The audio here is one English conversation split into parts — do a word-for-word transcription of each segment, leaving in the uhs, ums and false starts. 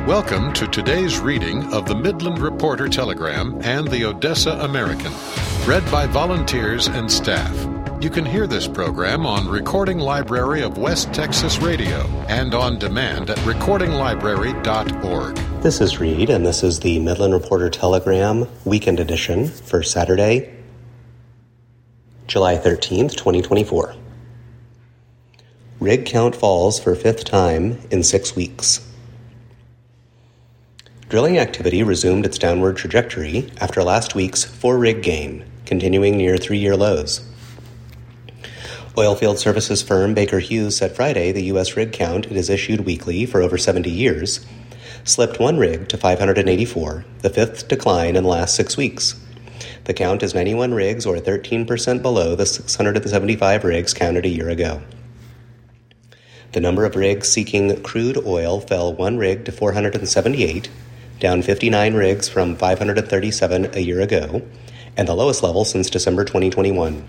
Welcome to today's reading of the Midland Reporter Telegram and the Odessa American, read by volunteers and staff. You can hear this program on Recording Library of West Texas Radio and on demand at recording library dot org. This is Reed, and this is the Midland Reporter Telegram Weekend Edition for Saturday, July thirteenth, twenty twenty-four. Rig count falls for fifth time in six weeks. Drilling activity resumed its downward trajectory after last week's four-rig gain, continuing near three-year lows. Oilfield services firm Baker Hughes said Friday the U S rig count it has issued weekly for over seventy years slipped one rig to five hundred eighty-four, the fifth decline in the last six weeks. The count is ninety-one rigs, or thirteen percent below the six hundred seventy-five rigs counted a year ago. The number of rigs seeking crude oil fell one rig to four hundred seventy-eight, down fifty-nine rigs from five hundred thirty-seven a year ago, and the lowest level since December twenty twenty-one.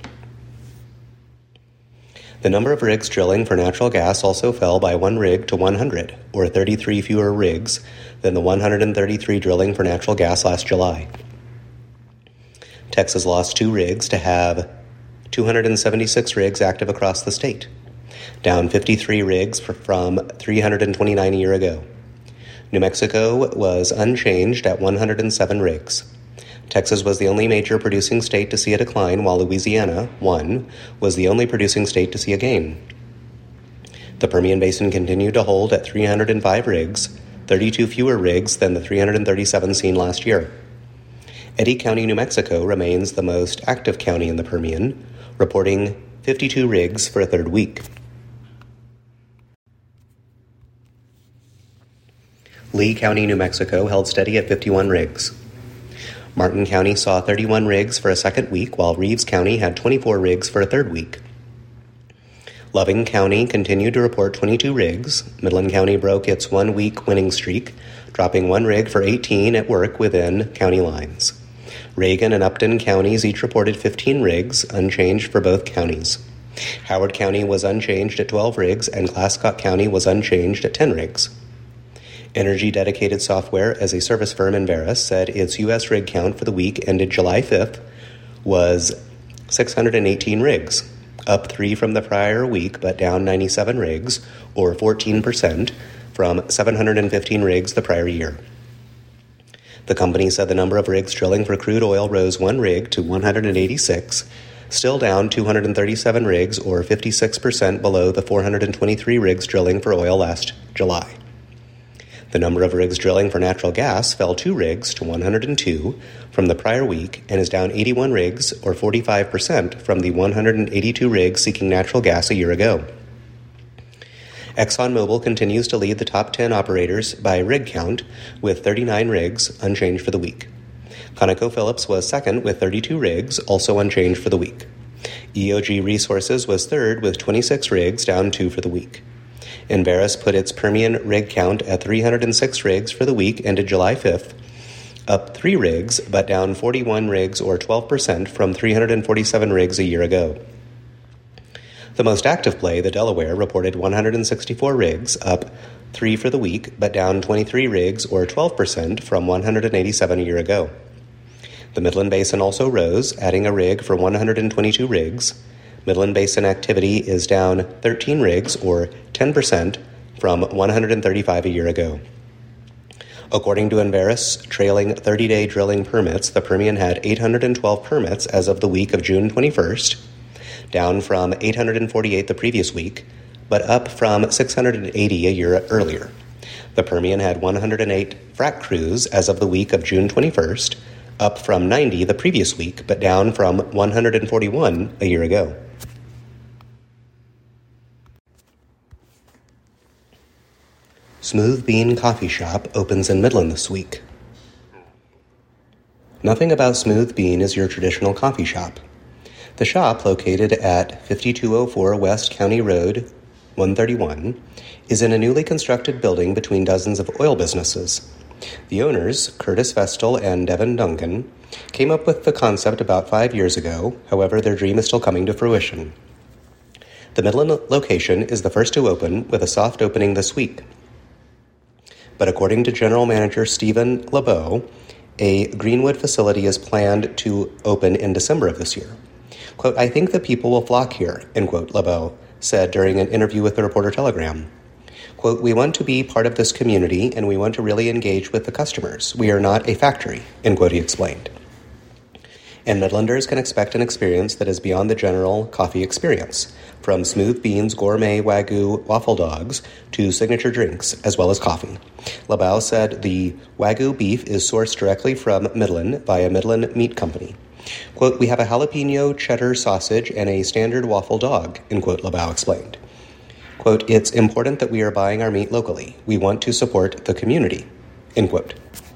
The number of rigs drilling for natural gas also fell by one rig to one hundred, or thirty-three fewer rigs than the one hundred thirty-three drilling for natural gas last July. Texas lost two rigs to have two hundred seventy-six rigs active across the state, down fifty-three rigs from three hundred twenty-nine a year ago. New Mexico was unchanged at one hundred seven rigs. Texas was the only major producing state to see a decline, while Louisiana, one, was the only producing state to see a gain. The Permian Basin continued to hold at three hundred five rigs, thirty-two fewer rigs than the three hundred thirty-seven seen last year. Eddy County, New Mexico remains the most active county in the Permian, reporting fifty-two rigs for a third week. Lee County, New Mexico held steady at fifty-one rigs. Martin County saw thirty-one rigs for a second week, while Reeves County had twenty-four rigs for a third week. Loving County continued to report twenty-two rigs. Midland County broke its one-week winning streak, dropping one rig for eighteen at work within county lines. Reagan and Upton counties each reported fifteen rigs, unchanged for both counties. Howard County was unchanged at twelve rigs, and Glasscock County was unchanged at ten rigs. Energy Dedicated Software as a service firm in Veris said its U S rig count for the week ended July fifth was six hundred eighteen rigs, up three from the prior week but down ninety-seven rigs, or fourteen percent, from seven hundred fifteen rigs the prior year. The company said the number of rigs drilling for crude oil rose one rig to one hundred eighty-six, still down two hundred thirty-seven rigs, or fifty-six percent below the four hundred twenty-three rigs drilling for oil last July. The number of rigs drilling for natural gas fell two rigs to one hundred two from the prior week and is down eighty-one rigs, or forty-five percent, from the one hundred eighty-two rigs seeking natural gas a year ago. ExxonMobil continues to lead the top ten operators by rig count with thirty-nine rigs, unchanged for the week. ConocoPhillips was second with thirty-two rigs, also unchanged for the week. E O G Resources was third with twenty-six rigs, down two for the week. Enverus put its Permian rig count at three hundred six rigs for the week ended July fifth, up three rigs, but down forty-one rigs, or twelve percent, from three hundred forty-seven rigs a year ago. The most active play, the Delaware, reported one hundred sixty-four rigs, up three for the week, but down twenty-three rigs, or twelve percent, from one hundred eighty-seven a year ago. The Midland Basin also rose, adding a rig for one hundred twenty-two rigs. Midland Basin activity is down thirteen rigs, or ten percent, from one hundred thirty-five a year ago. According to Enverus, trailing thirty-day drilling permits, the Permian had eight hundred twelve permits as of the week of June twenty-first, down from eight hundred forty-eight the previous week, but up from six hundred eighty a year earlier. The Permian had one hundred eight frac crews as of the week of June twenty-first, up from ninety the previous week, but down from one hundred forty-one a year ago. Smooth Bean Coffee Shop opens in Midland this week. Nothing about Smooth Bean is your traditional coffee shop. The shop, located at fifty-two oh four West County Road one thirty-one, is in a newly constructed building between dozens of oil businesses. The owners, Curtis Vestal and Devin Duncan, came up with the concept about five years ago. However, their dream is still coming to fruition. The Midland location is the first to open, with a soft opening this week. but according to General Manager Stephen LeBeau, a Greenwood facility is planned to open in December of this year. Quote, I think that people will flock here, end quote, LeBeau said during an interview with the Reporter-Telegram. Quote, we want to be part of this community and we want to really engage with the customers. We are not a factory, end quote, he explained. And Midlanders can expect an experience that is beyond the general coffee experience, from smooth beans, gourmet Wagyu waffle dogs to signature drinks, as well as coffee. LeBeau said the Wagyu beef is sourced directly from Midland via Midland Meat Company. Quote, we have a jalapeno cheddar sausage and a standard waffle dog, end quote, LeBeau explained. Quote, it's important that we are buying our meat locally. We want to support the community, end quote.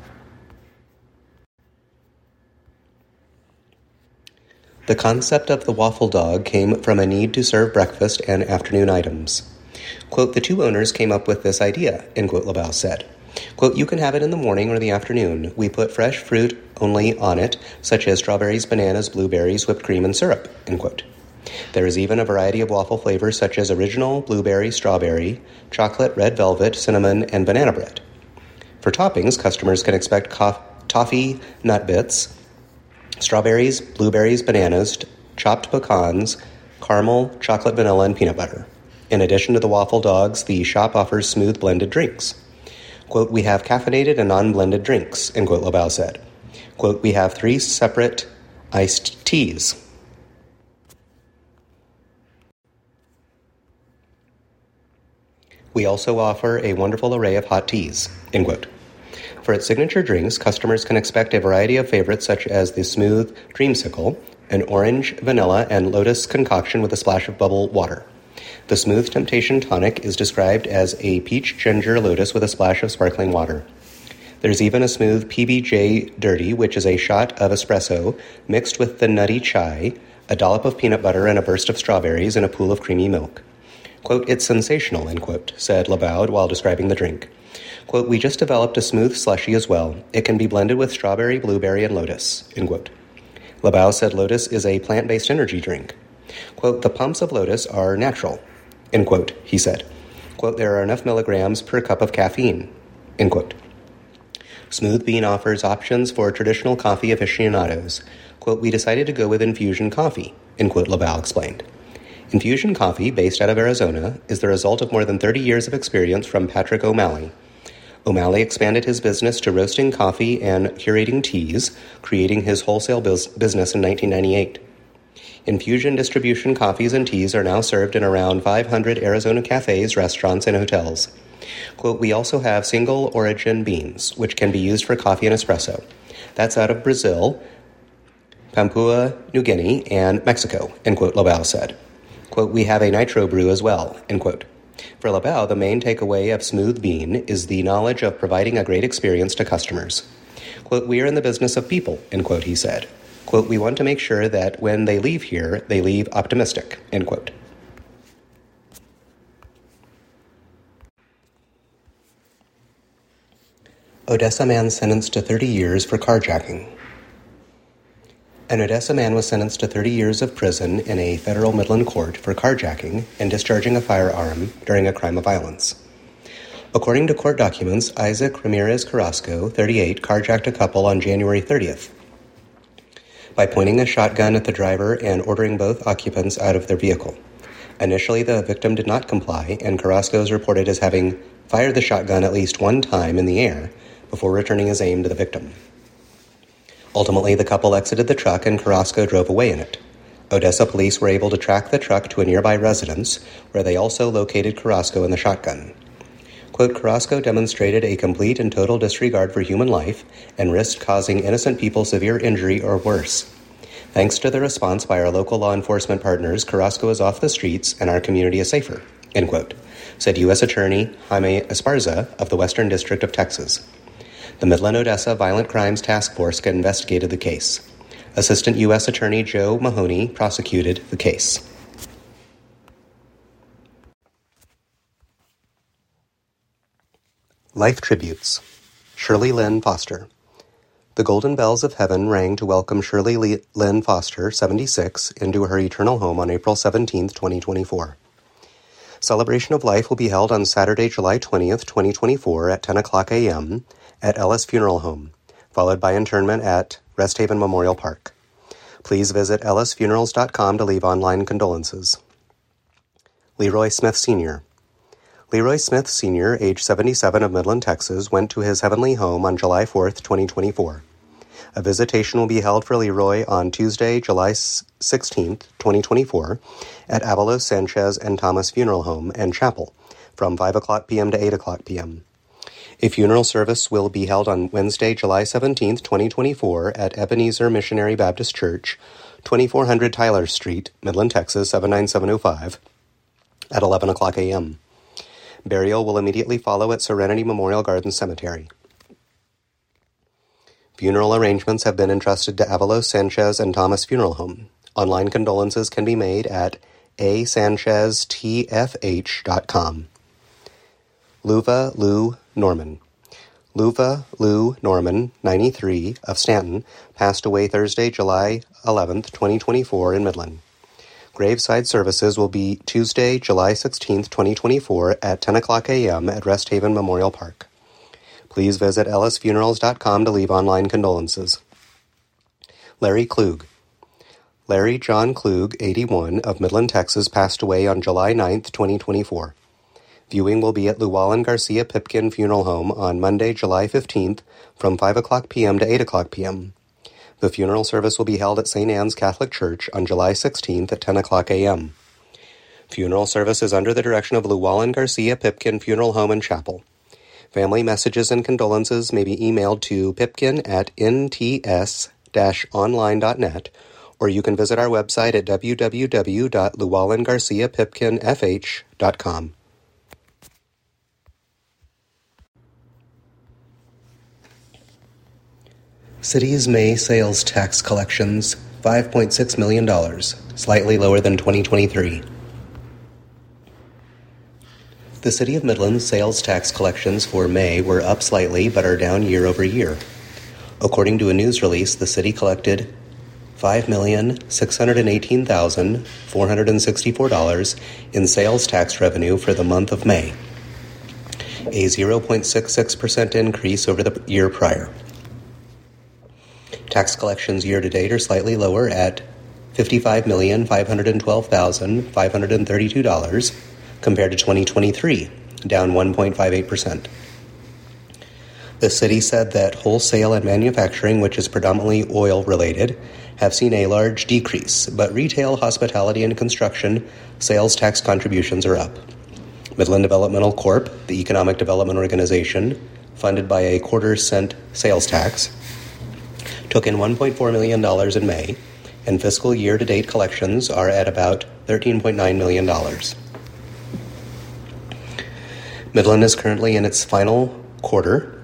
The concept of the waffle dog came from a need to serve breakfast and afternoon items. Quote, the two owners came up with this idea, end quote, LeBeau said. Quote, you can have it in the morning or the afternoon. We put fresh fruit only on it, such as strawberries, bananas, blueberries, whipped cream, and syrup, end quote. There is even a variety of waffle flavors such as original, blueberry, strawberry, chocolate, red velvet, cinnamon, and banana bread. For toppings, customers can expect cof- toffee nut bits, strawberries, blueberries, bananas, chopped pecans, caramel, chocolate, vanilla, and peanut butter. In addition to the waffle dogs, the shop offers smooth blended drinks. Quote, we have caffeinated and non-blended drinks, end quote, LeBeau said. Quote, we have three separate iced teas. We also offer a wonderful array of hot teas, end quote. For its signature drinks, customers can expect a variety of favorites such as the smooth Dreamsicle, an orange, vanilla, and lotus concoction with a splash of bubble water. The Smooth Temptation Tonic is described as a peach ginger lotus with a splash of sparkling water. There's even a smooth P B J Dirty, which is a shot of espresso mixed with the nutty chai, a dollop of peanut butter, and a burst of strawberries in a pool of creamy milk. Quote, it's sensational, end quote, said LeBeau while describing the drink. Quote, we just developed a smooth slushy as well. It can be blended with strawberry, blueberry, and lotus, end quote. LeBeau said Lotus is a plant-based energy drink. Quote, the pumps of Lotus are natural, end quote, he said. Quote, there are enough milligrams per cup of caffeine, end quote. Smooth Bean offers options for traditional coffee aficionados. Quote, we decided to go with infusion coffee, end quote, LeBeau explained. Infusion coffee, based out of Arizona, is the result of more than thirty years of experience from Patrick O'Malley. O'Malley expanded his business to roasting coffee and curating teas, creating his wholesale biz- business in nineteen ninety-eight. Infusion distribution coffees and teas are now served in around five hundred Arizona cafes, restaurants, and hotels. Quote, we also have single origin beans, which can be used for coffee and espresso. That's out of Brazil, Papua New Guinea, and Mexico, end quote, LeBeau said. Quote, we have a nitro brew as well, end quote. For LeBeau, the main takeaway of Smooth Bean is the knowledge of providing a great experience to customers. Quote, we are in the business of people, end quote, he said. Quote, we want to make sure that when they leave here, they leave optimistic, end quote. Odessa man sentenced to thirty years for carjacking. An Odessa man was sentenced to thirty years of prison in a federal Midland court for carjacking and discharging a firearm during a crime of violence. According to court documents, Isaac Ramirez Carrasco, thirty-eight, carjacked a couple on January thirtieth by pointing a shotgun at the driver and ordering both occupants out of their vehicle. Initially, the victim did not comply, and Carrasco is reported as having fired the shotgun at least one time in the air before returning his aim to the victim. Ultimately, the couple exited the truck and Carrasco drove away in it. Odessa police were able to track the truck to a nearby residence, where they also located Carrasco and the shotgun. Quote, Carrasco demonstrated a complete and total disregard for human life and risked causing innocent people severe injury or worse. Thanks to the response by our local law enforcement partners, Carrasco is off the streets and our community is safer, end quote, said U S Attorney Jaime Esparza of the Western District of Texas. The Midland Odessa Violent Crimes Task Force investigated the case. Assistant U S Attorney Joe Mahoney prosecuted the case. Life Tributes. Shirley Lynn Foster. The golden bells of heaven rang to welcome Shirley Lynn Foster, seventy-six, into her eternal home on April seventeenth, twenty twenty-four. Celebration of Life will be held on Saturday, July twentieth, twenty twenty-four at ten o'clock a.m. at Ellis Funeral Home, followed by interment at Rest Haven Memorial Park. Please visit ellis funerals dot com to leave online condolences. Leroy Smith Senior Leroy Smith Senior, age seventy-seven, of Midland, Texas, went to his heavenly home on July fourth, twenty twenty-four. A visitation will be held for Leroy on Tuesday, July sixteenth, twenty twenty-four, at Avalos Sanchez and Thomas Funeral Home and Chapel from five o'clock p.m. to eight o'clock p.m. A funeral service will be held on Wednesday, July seventeenth, twenty twenty-four, at Ebenezer Missionary Baptist Church, twenty-four hundred Tyler Street, Midland, Texas, seven nine seven oh five, at eleven o'clock a.m. Burial will immediately follow at Serenity Memorial Garden Cemetery. Funeral arrangements have been entrusted to Avalos Sanchez and Thomas Funeral Home. Online condolences can be made at a sanchez t f h dot com. Luva Lou Norman. Luva Lou Norman, ninety-three, of Stanton, passed away Thursday, July eleventh, twenty twenty-four, in Midland. Graveside services will be Tuesday, July sixteenth, twenty twenty-four, at ten o'clock a.m. at Rest Haven Memorial Park. Please visit ellis funerals dot com to leave online condolences. Larry Klug. Larry John Klug, eighty-one, of Midland, Texas, passed away on July ninth, twenty twenty-four. Viewing will be at Llewellyn Garcia Pipkin Funeral Home on Monday, July fifteenth, from five o'clock p.m. to eight o'clock p.m. The funeral service will be held at Saint Anne's Catholic Church on July sixteenth at ten o'clock a.m. Funeral service is under the direction of Llewellyn Garcia Pipkin Funeral Home and Chapel. Family messages and condolences may be emailed to pipkin at n t s dash online dot net, or you can visit our website at w w w dot llewellyn garcia pipkin f h dot com. City's May sales tax collections, five point six million dollars, slightly lower than twenty twenty-three. The City of Midland's sales tax collections for May were up slightly but are down year over year. According to a news release, the city collected five million six hundred eighteen thousand four hundred sixty-four dollars in sales tax revenue for the month of May, a zero point six six percent increase over the year prior. Tax collections year-to-date are slightly lower at fifty-five million five hundred twelve thousand five hundred thirty-two dollars compared to twenty twenty-three, down one point five eight percent. The city said that wholesale and manufacturing, which is predominantly oil-related, have seen a large decrease, but retail, hospitality, and construction sales tax contributions are up. Midland Developmental Corp, the economic development organization, funded by a quarter cent sales tax, took in one point four million dollars in May, and fiscal year-to-date collections are at about thirteen point nine million dollars. Midland is currently in its final quarter.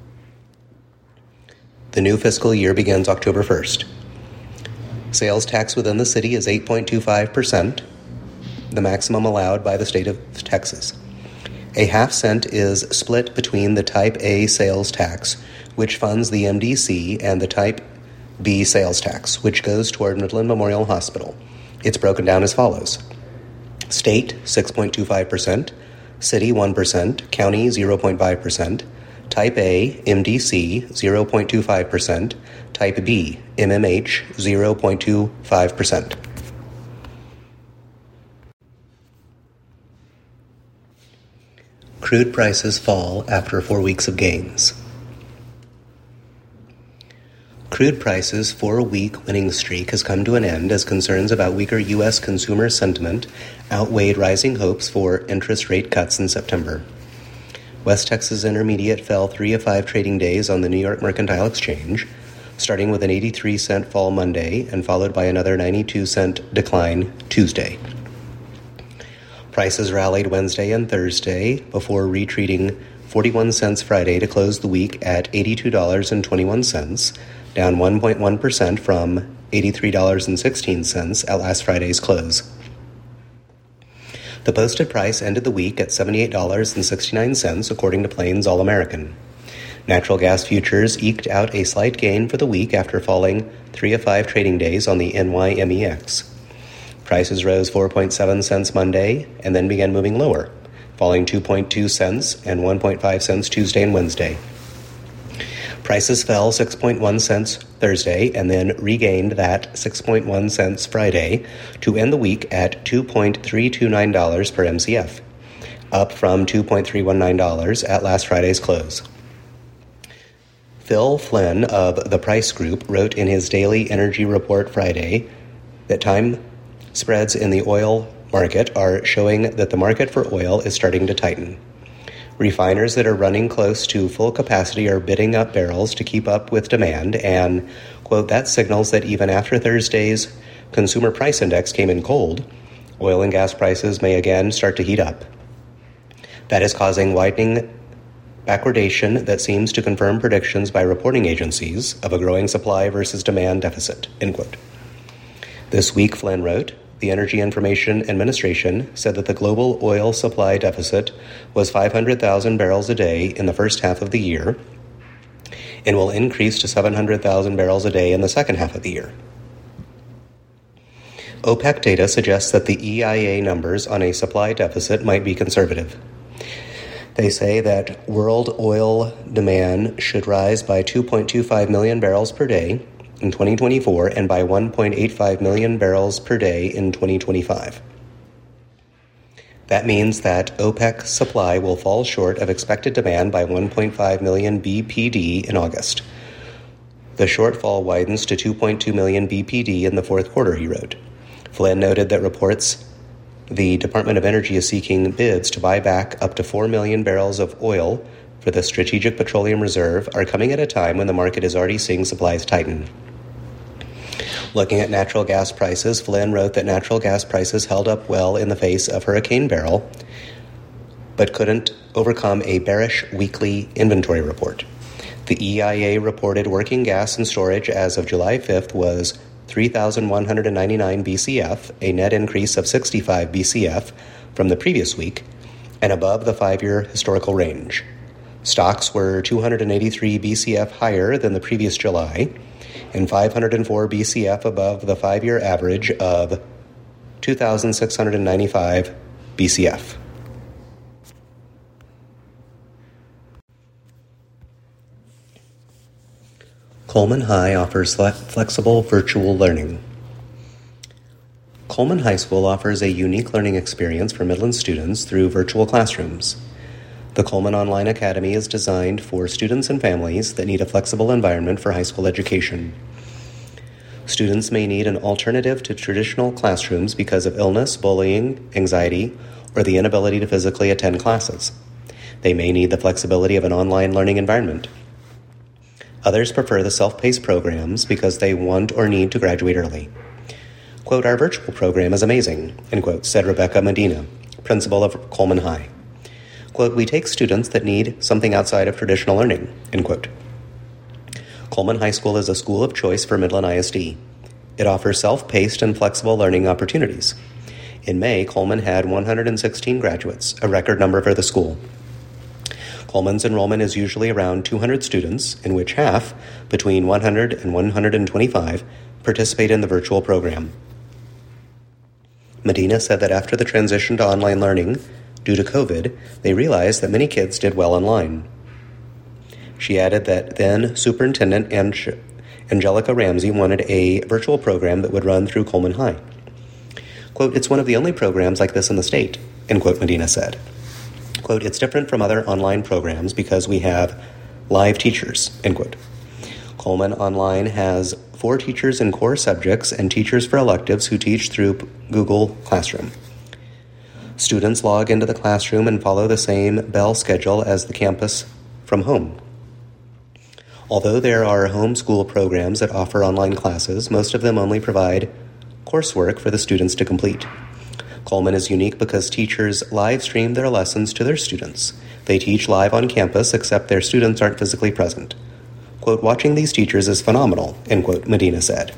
The new fiscal year begins October first. Sales tax within the city is eight point two five percent, the maximum allowed by the state of Texas. A half cent is split between the Type A sales tax, which funds the M D C, and the Type B sales tax, which goes toward Midland Memorial Hospital. It's broken down as follows. State, six point two five percent, City, one percent, County, zero point five percent, Type A, M D C, zero point two five percent, Type B, M M H, zero point two five percent. Crude prices fall after four weeks of gains. Crude prices' four-week winning streak has come to an end as concerns about weaker U S consumer sentiment outweighed rising hopes for interest rate cuts in September. West Texas Intermediate fell three of five trading days on the New York Mercantile Exchange, starting with an eighty-three cent fall Monday and followed by another ninety-two cent decline Tuesday. Prices rallied Wednesday and Thursday before retreating forty-one cents Friday to close the week at eighty-two dollars and twenty-one cents, down one point one percent from eighty-three dollars and sixteen cents at last Friday's close. The posted price ended the week at seventy-eight dollars and sixty-nine cents, according to Plains All-American. Natural gas futures eked out a slight gain for the week after falling three of five trading days on the N Y M E X. Prices rose four point seven cents Monday and then began moving lower, falling two point two cents and one point five cents Tuesday and Wednesday. Prices fell six point one cents Thursday and then regained that six point one cents Friday to end the week at two point three two nine dollars per M C F, up from two point three one nine dollars at last Friday's close. Phil Flynn of the Price Group wrote in his daily energy report Friday that time spreads in the oil market are showing that the market for oil is starting to tighten. Refiners that are running close to full capacity are bidding up barrels to keep up with demand, and, quote, that signals that even after Thursday's consumer price index came in cold, oil and gas prices may again start to heat up. That is causing widening backwardation that seems to confirm predictions by reporting agencies of a growing supply versus demand deficit, end quote. This week, Flynn wrote, the Energy Information Administration said that the global oil supply deficit was five hundred thousand barrels a day in the first half of the year and will increase to seven hundred thousand barrels a day in the second half of the year. OPEC data suggests that the E I A numbers on a supply deficit might be conservative. They say that world oil demand should rise by two point two five million barrels per day in twenty twenty-four and by one point eight five million barrels per day in twenty twenty-five. That means that OPEC supply will fall short of expected demand by one point five million B P D in August. The shortfall widens to two point two million B P D in the fourth quarter, he wrote. Flynn noted that reports the Department of Energy is seeking bids to buy back up to four million barrels of oil for the Strategic Petroleum Reserve are coming at a time when the market is already seeing supplies tighten. Looking at natural gas prices, Flynn wrote that natural gas prices held up well in the face of Hurricane Beryl, but couldn't overcome a bearish weekly inventory report. The E I A reported working gas and storage as of July fifth was three thousand one hundred ninety-nine B C F, a net increase of sixty-five B C F from the previous week, and above the five-year historical range. Stocks were two hundred eighty-three B C F higher than the previous July, and five hundred four B C F above the five-year average of two thousand six hundred ninety-five B C F. Coleman High offers flexible virtual learning. Coleman High School offers a unique learning experience for Midland students through virtual classrooms. The Coleman Online Academy is designed for students and families that need a flexible environment for high school education. Students may need an alternative to traditional classrooms because of illness, bullying, anxiety, or the inability to physically attend classes. They may need the flexibility of an online learning environment. Others prefer the self-paced programs because they want or need to graduate early. Quote, our virtual program is amazing, end quote, said Rebecca Medina, principal of Coleman High. Quote, we take students that need something outside of traditional learning, end quote. Coleman High School is a school of choice for Midland I S D. It offers self-paced and flexible learning opportunities. In May, Coleman had one hundred sixteen graduates, a record number for the school. Coleman's enrollment is usually around two hundred students, in which half, between one hundred and one hundred twenty-five, participate in the virtual program. Medina said that after the transition to online learning, due to COVID, they realized that many kids did well online. She added that then Superintendent Ange- Angelica Ramsey wanted a virtual program that would run through Coleman High. Quote, it's one of the only programs like this in the state, end quote, Medina said. Quote, it's different from other online programs because we have live teachers, end quote. Coleman Online has four teachers in core subjects and teachers for electives who teach through Google Classroom. Students log into the classroom and follow the same bell schedule as the campus from home. Although there are homeschool programs that offer online classes, most of them only provide coursework for the students to complete. Coleman is unique because teachers live stream their lessons to their students. They teach live on campus, except their students aren't physically present. Quote, watching these teachers is phenomenal, end quote, Medina said.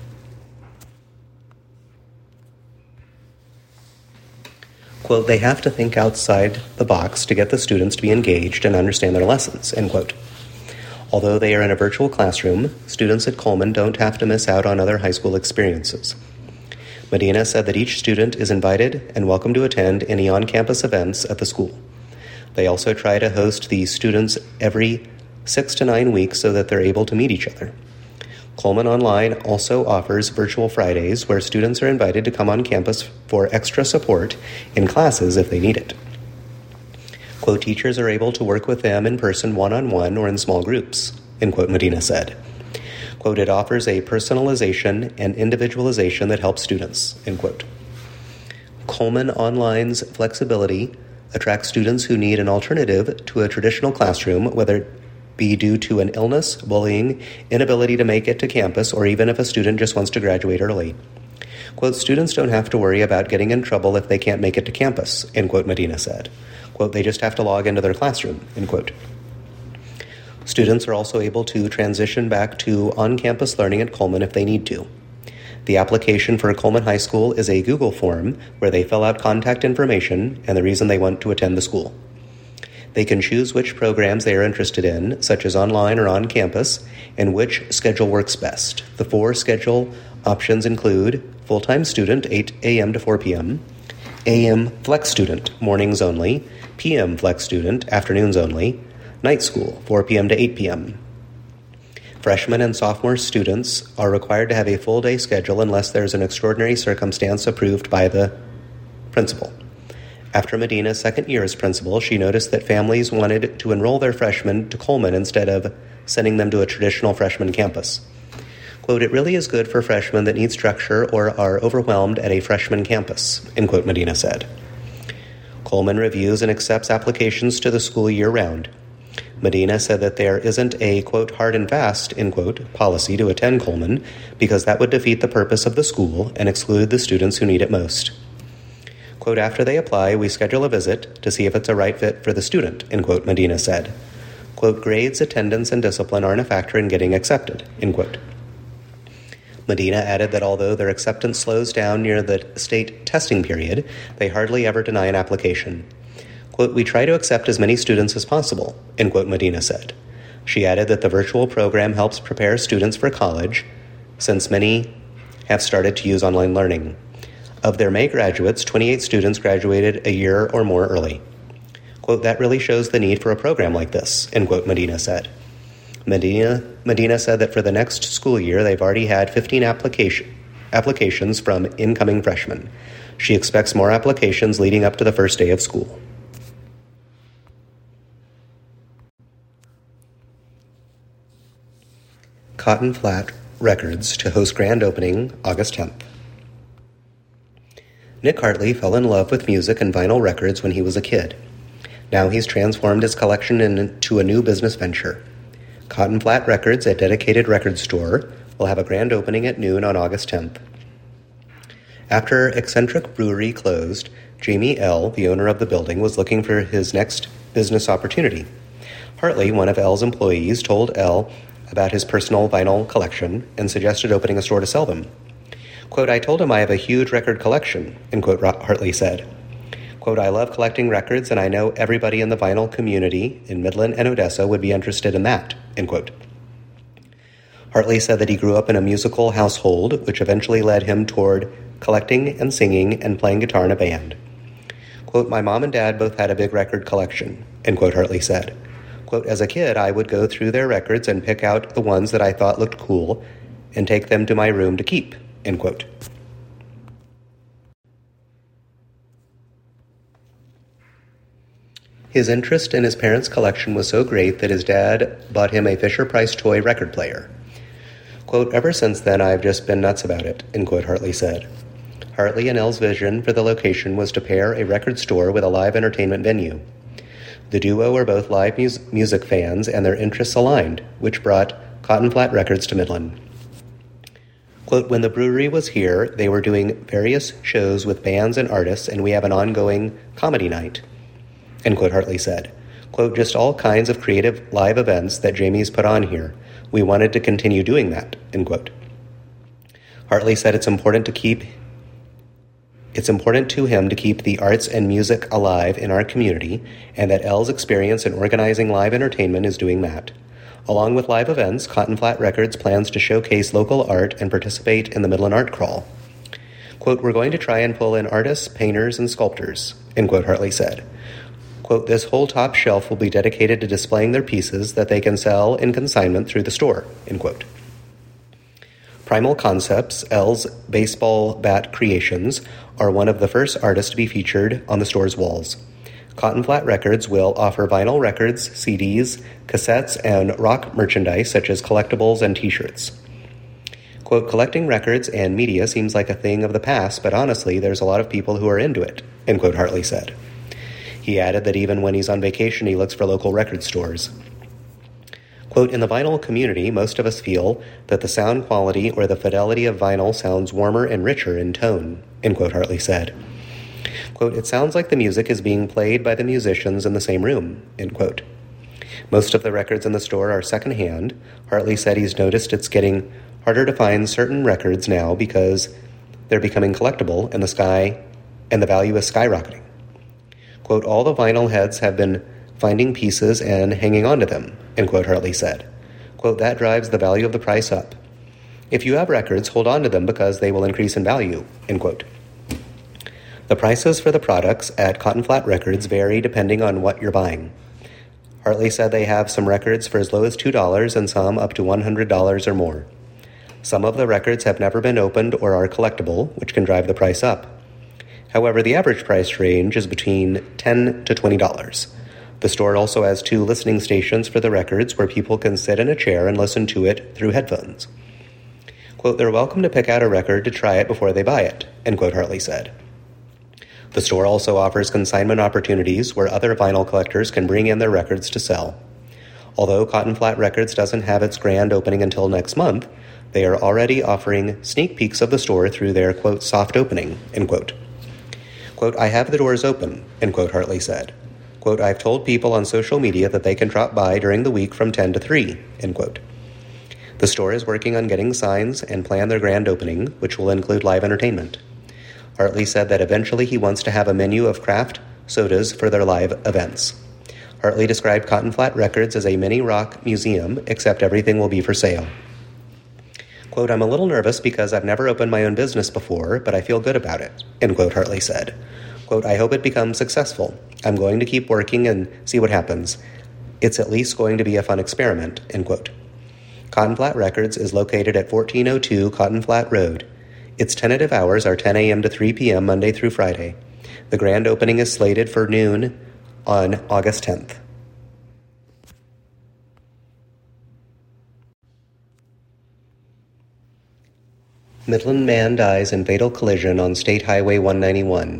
Quote, they have to think outside the box to get the students to be engaged and understand their lessons, end quote. Although they are in a virtual classroom, students at Coleman don't have to miss out on other high school experiences. Medina said that each student is invited and welcome to attend any on-campus events at the school. They also try to host the students every six to nine weeks so that they're able to meet each other. Coleman Online also offers virtual Fridays where students are invited to come on campus for extra support in classes if they need it. Quote, teachers are able to work with them in person one-on-one or in small groups, end quote, Medina said. Quote, it offers a personalization and individualization that helps students, end quote. Coleman Online's flexibility attracts students who need an alternative to a traditional classroom, whether it be due to an illness, bullying, inability to make it to campus, or even if a student just wants to graduate early. Quote, students don't have to worry about getting in trouble if they can't make it to campus, end quote, Medina said. Quote, they just have to log into their classroom, end quote. Students are also able to transition back to on-campus learning at Coleman if they need to. The application for Coleman High School is a Google form where they fill out contact information and the reason they want to attend the school. They can choose which programs they are interested in, such as online or on campus, and which schedule works best. The four schedule options include full-time student, eight a.m. to four p.m., A M flex student, mornings only, P M flex student, afternoons only, night school, four p.m. to eight p.m. Freshmen and sophomore students are required to have a full-day schedule unless there's an extraordinary circumstance approved by the principal. After Medina's second year as principal, she noticed that families wanted to enroll their freshmen to Coleman instead of sending them to a traditional freshman campus. Quote, it really is good for freshmen that need structure or are overwhelmed at a freshman campus, end quote, Medina said. Coleman reviews and accepts applications to the school year-round. Medina said that there isn't a, quote, hard and fast, end quote, policy to attend Coleman because that would defeat the purpose of the school and exclude the students who need it most. Quote, after they apply, we schedule a visit to see if it's a right fit for the student, end quote, Medina said. Quote, grades, attendance, and discipline aren't a factor in getting accepted, end quote. Medina added that although their acceptance slows down near the state testing period, they hardly ever deny an application. Quote, we try to accept as many students as possible, end quote, Medina said. She added that the virtual program helps prepare students for college, since many have started to use online learning. Of their May graduates, twenty-eight students graduated a year or more early. Quote, that really shows the need for a program like this, end quote, Medina said. Medina, Medina said that for the next school year, they've already had fifteen application, applications from incoming freshmen. She expects more applications leading up to the first day of school. Cotton Flat Records to host grand opening August tenth. Nick Hartley fell in love with music and vinyl records when he was a kid. Now he's transformed his collection into a new business venture. Cotton Flat Records, a dedicated record store, will have a grand opening at noon on August tenth. After Eccentric Brewery closed, Jamie L., the owner of the building, was looking for his next business opportunity. Hartley, one of L's employees, told L. about his personal vinyl collection and suggested opening a store to sell them. Quote, I told him I have a huge record collection, end quote, Hartley said. Quote, I love collecting records and I know everybody in the vinyl community in Midland and Odessa would be interested in that, end quote. Hartley said that he grew up in a musical household, which eventually led him toward collecting and singing and playing guitar in a band. Quote, my mom and dad both had a big record collection, end quote, Hartley said. Quote, as a kid, I would go through their records and pick out the ones that I thought looked cool and take them to my room to keep, end quote. His interest in his parents' collection was so great that his dad bought him a Fisher-Price toy record player. Quote, ever since then, I've just been nuts about it, end quote, Hartley said. Hartley and L's vision for the location was to pair a record store with a live entertainment venue. The duo were both live mus- music fans and their interests aligned, which brought Cotton Flat Records to Midland. Quote, when the brewery was here, they were doing various shows with bands and artists, and we have an ongoing comedy night, end quote, Hartley said. Quote, just all kinds of creative live events that Jamie's put on here. We wanted to continue doing that, end quote. Hartley said it's important to keep It's important to him to keep the arts and music alive in our community, and that L's experience in organizing live entertainment is doing that. Along with live events, Cotton Flat Records plans to showcase local art and participate in the Midland Art Crawl. Quote, "We're going to try and pull in artists, painters, and sculptors," end quote, Hartley said. Quote, "This whole top shelf will be dedicated to displaying their pieces that they can sell in consignment through the store," end quote. Primal Concepts, L's baseball bat creations, are one of the first artists to be featured on the store's walls. Cotton Flat Records will offer vinyl records, C Ds, cassettes, and rock merchandise such as collectibles and t-shirts. Quote, "Collecting records and media seems like a thing of the past, but honestly, there's a lot of people who are into it," end quote, Hartley said. He added that even when he's on vacation, he looks for local record stores. Quote, "In the vinyl community, most of us feel that the sound quality or the fidelity of vinyl sounds warmer and richer in tone," end quote, Hartley said. Quote, "It sounds like the music is being played by the musicians in the same room," end quote. Most of the records in the store are secondhand. Hartley said he's noticed it's getting harder to find certain records now because they're becoming collectible and the sky and the value is skyrocketing. Quote, "All the vinyl heads have been finding pieces and hanging on to them," end quote, Hartley said. Quote, "That drives the value of the price up. If you have records, hold on to them because they will increase in value," end quote. The prices for the products at Cotton Flat Records vary depending on what you're buying. Hartley said they have some records for as low as two dollars and some up to one hundred dollars or more. Some of the records have never been opened or are collectible, which can drive the price up. However, the average price range is between ten to twenty dollars. The store also has two listening stations for the records where people can sit in a chair and listen to it through headphones. Quote, "They're welcome to pick out a record to try it before they buy it," end quote, Hartley said. The store also offers consignment opportunities where other vinyl collectors can bring in their records to sell. Although Cotton Flat Records doesn't have its grand opening until next month, they are already offering sneak peeks of the store through their, quote, "soft opening," end quote. Quote, "I have the doors open," end quote, Hartley said. Quote, "I've told people on social media that they can drop by during the week from ten to three, end quote. The store is working on getting signs and plan their grand opening, which will include live entertainment. Hartley said that eventually he wants to have a menu of craft sodas for their live events. Hartley described Cotton Flat Records as a mini rock museum, except everything will be for sale. Quote, "I'm a little nervous because I've never opened my own business before, but I feel good about it," end quote, Hartley said. Quote, "I hope it becomes successful. I'm going to keep working and see what happens. It's at least going to be a fun experiment," end quote. Cotton Flat Records is located at fourteen oh two Cotton Flat Road. Its tentative hours are ten a.m. to three p.m. Monday through Friday. The grand opening is slated for noon on August tenth. Midland man dies in fatal collision on State Highway one ninety-one.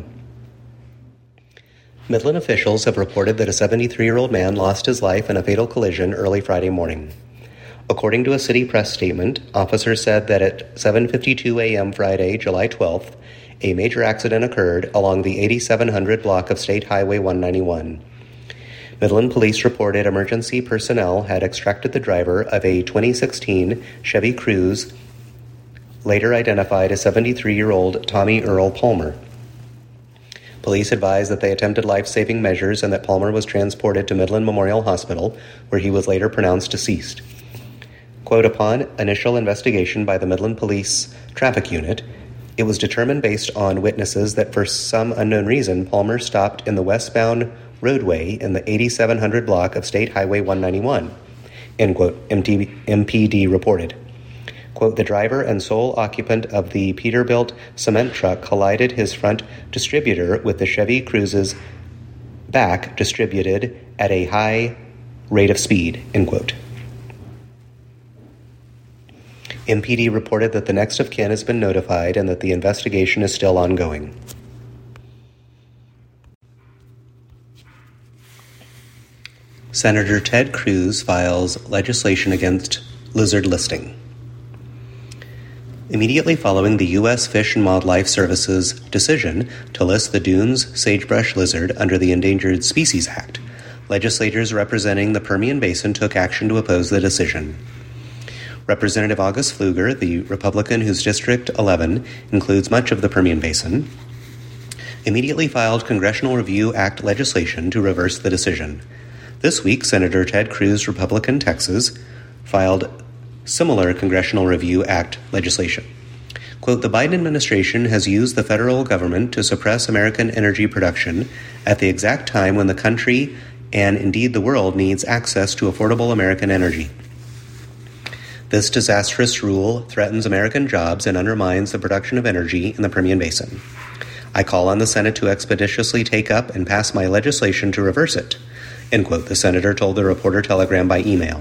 Midland officials have reported that a seventy-three-year-old man lost his life in a fatal collision early Friday morning. According to a city press statement, officers said that at seven fifty-two a.m. Friday, July twelfth, a major accident occurred along the eighty-seven hundred block of State Highway one ninety-one. Midland police reported emergency personnel had extracted the driver of a twenty sixteen Chevy Cruze, later identified as seventy-three-year-old Tommy Earl Palmer. Police advised that they attempted life-saving measures and that Palmer was transported to Midland Memorial Hospital, where he was later pronounced deceased. Quote, "Upon initial investigation by the Midland Police Traffic Unit, it was determined based on witnesses that for some unknown reason, Palmer stopped in the westbound roadway in the eighty-seven hundred block of State Highway one ninety-one, end quote, M P D reported. Quote, "The driver and sole occupant of the Peterbilt cement truck collided his front distributor with the Chevy Cruze's back distributed at a high rate of speed," end quote. M P D reported that the next of kin has been notified and that the investigation is still ongoing. Senator Ted Cruz files legislation against lizard listing. Immediately following the U S Fish and Wildlife Service's decision to list the Dunes sagebrush lizard under the Endangered Species Act, legislators representing the Permian Basin took action to oppose the decision. Representative August Pfluger, the Republican whose District eleven includes much of the Permian Basin, immediately filed Congressional Review Act legislation to reverse the decision. This week, Senator Ted Cruz, Republican Texas, filed similar Congressional Review Act legislation. Quote, the Biden administration has used the federal government to suppress American energy production at the exact time when the country and indeed the world needs access to affordable American energy. This disastrous rule threatens American jobs and undermines the production of energy in the Permian Basin. I call on the Senate to expeditiously take up and pass my legislation to reverse it, end quote, the senator told the Reporter Telegram by email.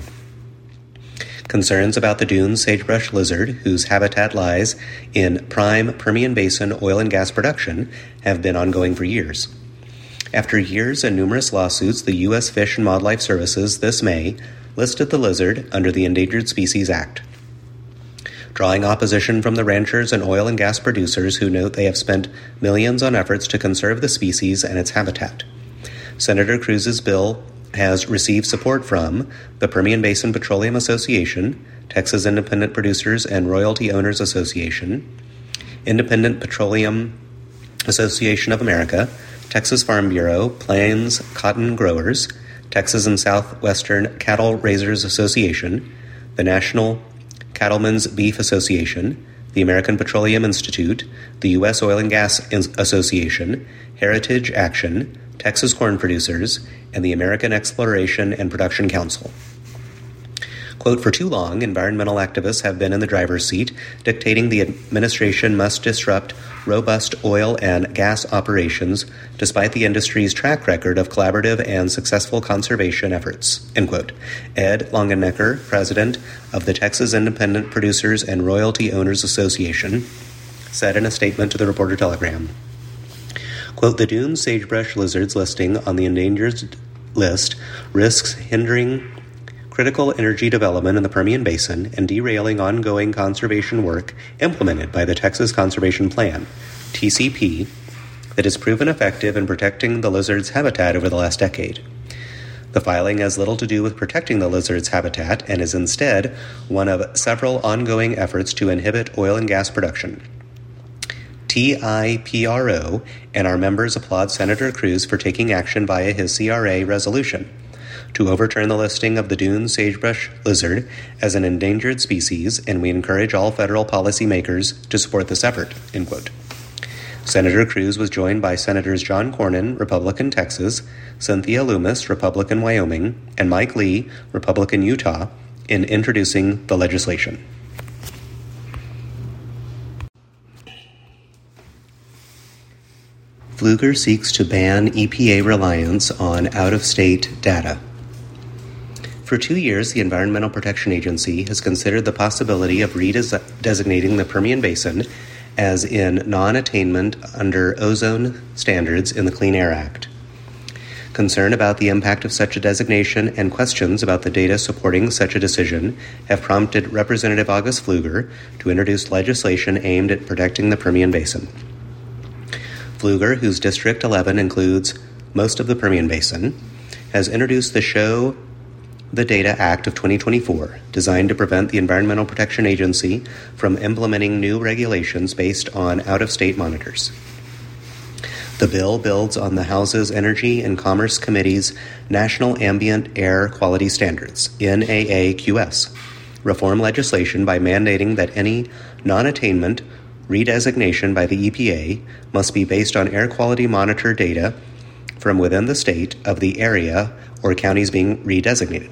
Concerns about the Dunes sagebrush lizard, whose habitat lies in prime Permian Basin oil and gas production, have been ongoing for years. After years and numerous lawsuits, the U S Fish and Wildlife Services this May listed the lizard under the Endangered Species Act. Drawing opposition from the ranchers and oil and gas producers who note they have spent millions on efforts to conserve the species and its habitat. Senator Cruz's bill has received support from the Permian Basin Petroleum Association, Texas Independent Producers and Royalty Owners Association, Independent Petroleum Association of America, Texas Farm Bureau, Plains Cotton Growers, Texas and Southwestern Cattle Raisers Association, the National Cattlemen's Beef Association, the American Petroleum Institute, the U S Oil and Gas Association, Heritage Action, Texas Corn Producers, and the American Exploration and Production Council. Quote, for too long, environmental activists have been in the driver's seat, dictating the administration must disrupt robust oil and gas operations despite the industry's track record of collaborative and successful conservation efforts, end quote. Ed Longenecker, president of the Texas Independent Producers and Royalty Owners Association, said in a statement to the Reporter Telegram. Quote, the Dunes sagebrush lizard's listing on the endangered list risks hindering critical energy development in the Permian Basin and derailing ongoing conservation work implemented by the Texas Conservation Plan, T C P, that has proven effective in protecting the lizard's habitat over the last decade. The filing has little to do with protecting the lizard's habitat and is instead one of several ongoing efforts to inhibit oil and gas production. T I P R O and our members applaud Senator Cruz for taking action via his C R A resolution to overturn the listing of the Dunes sagebrush lizard as an endangered species, and we encourage all federal policymakers to support this effort, end quote. Senator Cruz was joined by Senators John Cornyn, Republican Texas, Cynthia Lummis, Republican Wyoming, and Mike Lee, Republican Utah, in introducing the legislation. Pfluger seeks to ban E P A reliance on out-of-state data. For two years, the Environmental Protection Agency has considered the possibility of redesignating the Permian Basin as in non-attainment under ozone standards in the Clean Air Act. Concern about the impact of such a designation and questions about the data supporting such a decision have prompted Representative August Pfluger to introduce legislation aimed at protecting the Permian Basin. Pfluger, whose District eleven includes most of the Permian Basin, has introduced the Show the Data Act of twenty twenty-four, designed to prevent the Environmental Protection Agency from implementing new regulations based on out-of-state monitors. The bill builds on the House's Energy and Commerce Committee's National Ambient Air Quality Standards, N A A Q S, reform legislation by mandating that any non-attainment redesignation by the E P A must be based on air quality monitor data from within the state of the area or counties being redesignated.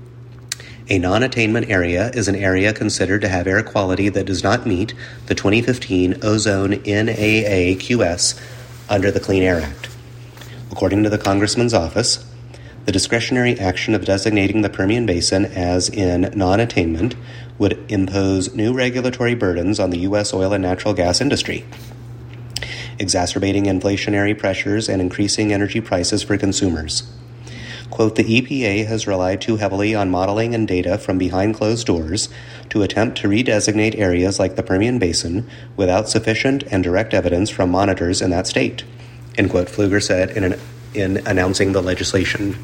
A non-attainment area is an area considered to have air quality that does not meet the twenty fifteen Ozone N A A Q S under the Clean Air Act. According to the Congressman's office, the discretionary action of designating the Permian Basin as in non-attainment would impose new regulatory burdens on the U S oil and natural gas industry, exacerbating inflationary pressures and increasing energy prices for consumers. Quote, the E P A has relied too heavily on modeling and data from behind closed doors to attempt to redesignate areas like the Permian Basin without sufficient and direct evidence from monitors in that state, end quote, Pfluger said in, an, in announcing the legislation.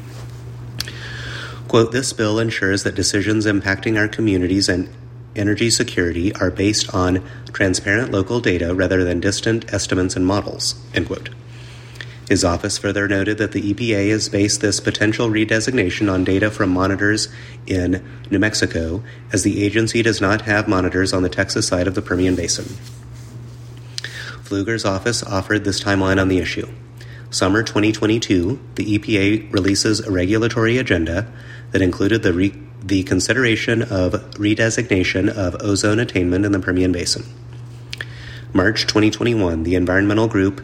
Quote, this bill ensures that decisions impacting our communities and energy security are based on transparent local data rather than distant estimates and models, end quote. His office further noted that the E P A has based this potential redesignation on data from monitors in New Mexico, as the agency does not have monitors on the Texas side of the Permian Basin. Pfluger's office offered this timeline on the issue. Summer twenty twenty-two, the E P A releases a regulatory agenda that included the, re- the consideration of redesignation of ozone attainment in the Permian Basin. March twenty twenty-one, the environmental group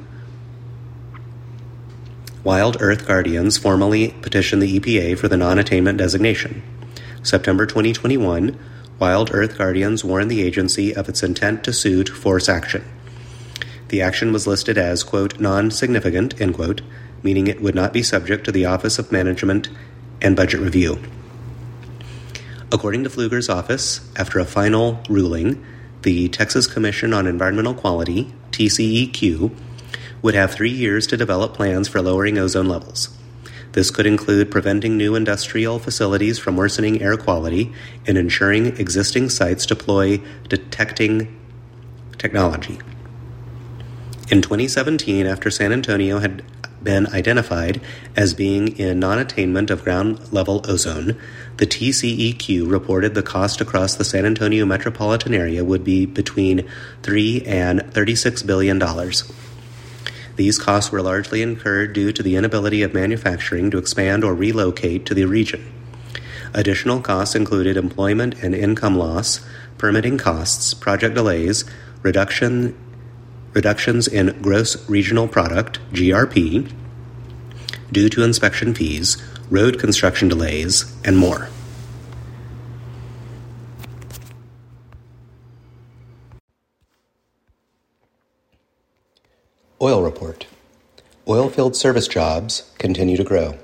Wild Earth Guardians formally petitioned the E P A for the non-attainment designation. September twenty twenty-one, Wild Earth Guardians warned the agency of its intent to sue to force action. The action was listed as, quote, non-significant, end quote, meaning it would not be subject to the Office of Management and Budget Review. According to Pfluger's office, after a final ruling, the Texas Commission on Environmental Quality, T C E Q, would have three years to develop plans for lowering ozone levels. This could include preventing new industrial facilities from worsening air quality and ensuring existing sites deploy detecting technology. In twenty seventeen, after San Antonio had been identified as being in non-attainment of ground-level ozone, the T C E Q reported the cost across the San Antonio metropolitan area would be between three and thirty-six billion dollars. These costs were largely incurred due to the inability of manufacturing to expand or relocate to the region. Additional costs included employment and income loss, permitting costs, project delays, reduction reductions in gross regional product, G R P, due to inspection fees, road construction delays, and more. Oil report. Oilfield service jobs continue to grow.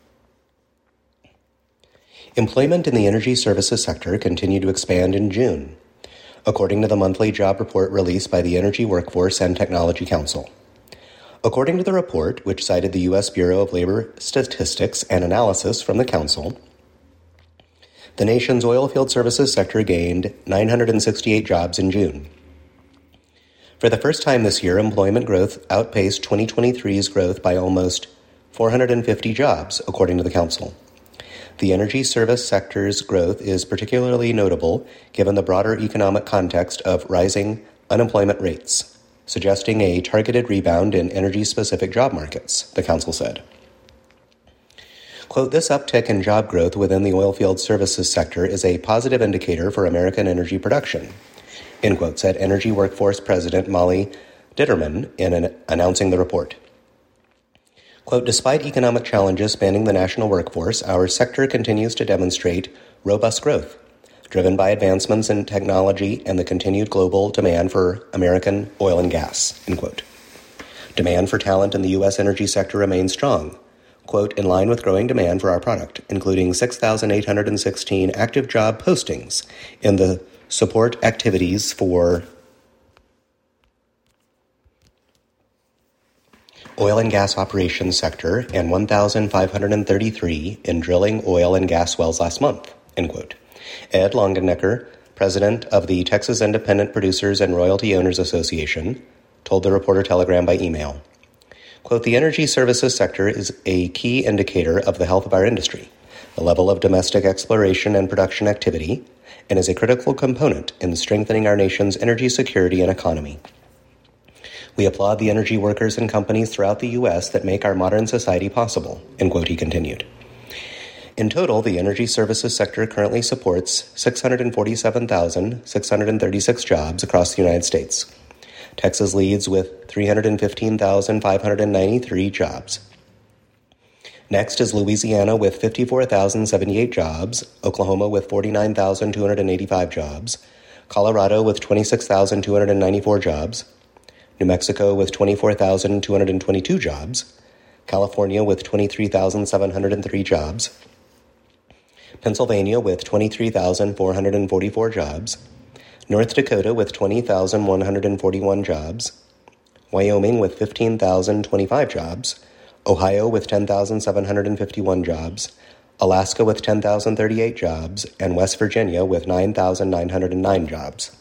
Employment in the energy services sector continued to expand in June, according to the monthly job report released by the Energy Workforce and Technology Council. According to the report, which cited the U S Bureau of Labor Statistics and Analysis from the Council, the nation's oilfield services sector gained nine hundred sixty-eight jobs in June. For the first time this year, employment growth outpaced twenty twenty-three's growth by almost four hundred fifty jobs, according to the Council. The energy service sector's growth is particularly notable given the broader economic context of rising unemployment rates, suggesting a targeted rebound in energy-specific job markets, the Council said. Quote, this uptick in job growth within the oilfield services sector is a positive indicator for American energy production, end quote, said Energy Workforce President Molly Ditterman in an, announcing the report. Quote, despite economic challenges spanning the national workforce, our sector continues to demonstrate robust growth, driven by advancements in technology and the continued global demand for American oil and gas, end quote. Demand for talent in the U S energy sector remains strong, quote, in line with growing demand for our product, including six thousand eight hundred sixteen active job postings in the support activities for oil and gas operations sector and one thousand five hundred thirty-three in drilling oil and gas wells last month, end quote. Ed Longenecker, president of the Texas Independent Producers and Royalty Owners Association, told the Reporter Telegram by email, quote, the energy services sector is a key indicator of the health of our industry, the level of domestic exploration and production activity, and is a critical component in strengthening our nation's energy security and economy. We applaud the energy workers and companies throughout the U S that make our modern society possible, end quote, he continued. In total, the energy services sector currently supports six hundred forty-seven thousand six hundred thirty-six jobs across the United States. Texas leads with three hundred fifteen thousand five hundred ninety-three jobs. Next is Louisiana with fifty-four thousand seventy-eight jobs, Oklahoma with forty-nine thousand two hundred eighty-five jobs, Colorado with twenty-six thousand two hundred ninety-four jobs, New Mexico with twenty-four thousand two hundred twenty-two jobs, California with twenty-three thousand seven hundred three jobs, Pennsylvania with twenty-three thousand four hundred forty-four jobs, North Dakota with twenty thousand one hundred forty-one jobs, Wyoming with fifteen thousand twenty-five jobs, Ohio with ten thousand seven hundred fifty-one jobs, Alaska with ten thousand thirty-eight jobs, and West Virginia with nine thousand nine hundred nine jobs.